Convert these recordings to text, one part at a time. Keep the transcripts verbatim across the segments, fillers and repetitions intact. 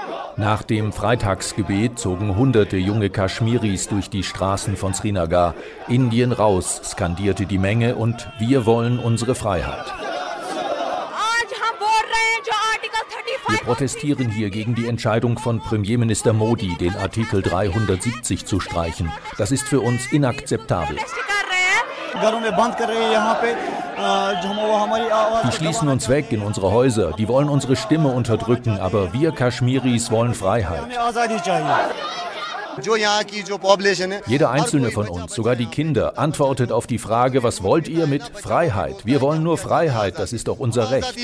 Nach dem Freitagsgebet zogen hunderte junge Kaschmiris durch die Straßen von Srinagar. Indien raus, skandierte die Menge, und wir wollen unsere Freiheit. Wir protestieren hier gegen die Entscheidung von Premierminister Modi, den Artikel dreihundertsiebzig zu streichen. Das ist für uns inakzeptabel. Die schließen uns weg in unsere Häuser, die wollen unsere Stimme unterdrücken, aber wir Kaschmiris wollen Freiheit. Jeder einzelne von uns, sogar die Kinder, antwortet auf die Frage, was wollt ihr mit Freiheit? Wir wollen nur Freiheit, das ist doch unser Recht.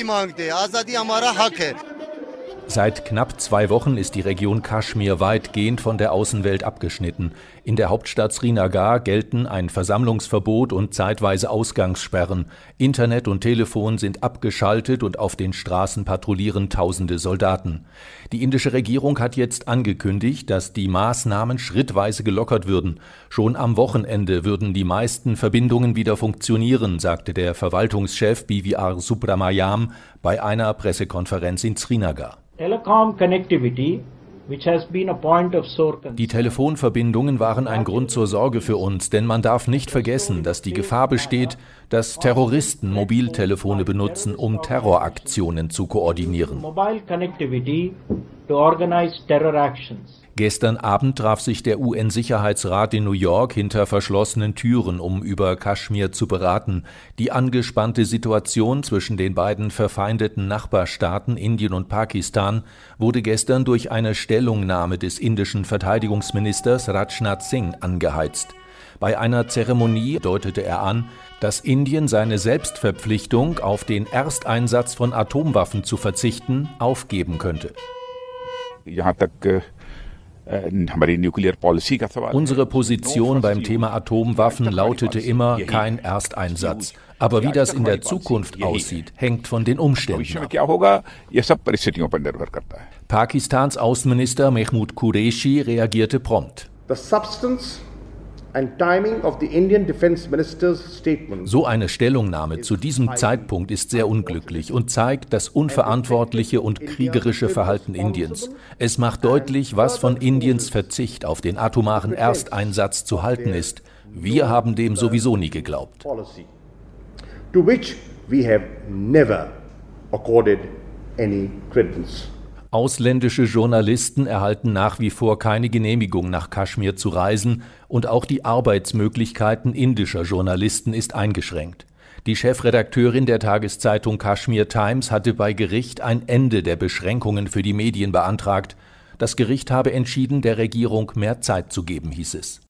Seit knapp zwei Wochen ist die Region Kaschmir weitgehend von der Außenwelt abgeschnitten. In der Hauptstadt Srinagar gelten ein Versammlungsverbot und zeitweise Ausgangssperren. Internet und Telefon sind abgeschaltet und auf den Straßen patrouillieren tausende Soldaten. Die indische Regierung hat jetzt angekündigt, dass die Maßnahmen schrittweise gelockert würden. Schon am Wochenende würden die meisten Verbindungen wieder funktionieren, sagte der Verwaltungschef B V R Subramaniam bei einer Pressekonferenz in Srinagar. Die Telefonverbindungen waren ein Grund zur Sorge für uns, denn man darf nicht vergessen, dass die Gefahr besteht, dass Terroristen Mobiltelefone benutzen, um Terroraktionen zu koordinieren. Gestern Abend traf sich der U N-Sicherheitsrat in New York hinter verschlossenen Türen, um über Kaschmir zu beraten. Die angespannte Situation zwischen den beiden verfeindeten Nachbarstaaten Indien und Pakistan wurde gestern durch eine Stellungnahme des indischen Verteidigungsministers Rajnath Singh angeheizt. Bei einer Zeremonie deutete er an, dass Indien seine Selbstverpflichtung, auf den Ersteinsatz von Atomwaffen zu verzichten, aufgeben könnte. Unsere Position beim Thema Atomwaffen lautete immer kein Ersteinsatz. Aber wie das in der Zukunft aussieht, hängt von den Umständen ab. Pakistans Außenminister Mehmood Qureshi reagierte prompt. So eine Stellungnahme zu diesem Zeitpunkt ist sehr unglücklich und zeigt das unverantwortliche und kriegerische Verhalten Indiens. Es macht deutlich, was von Indiens Verzicht auf den atomaren Ersteinsatz zu halten ist. Wir haben dem sowieso nie geglaubt. To which we have never accorded any credence. Ausländische Journalisten erhalten nach wie vor keine Genehmigung, nach Kaschmir zu reisen, und auch die Arbeitsmöglichkeiten indischer Journalisten ist eingeschränkt. Die Chefredakteurin der Tageszeitung Kashmir Times hatte bei Gericht ein Ende der Beschränkungen für die Medien beantragt. Das Gericht habe entschieden, der Regierung mehr Zeit zu geben, hieß es.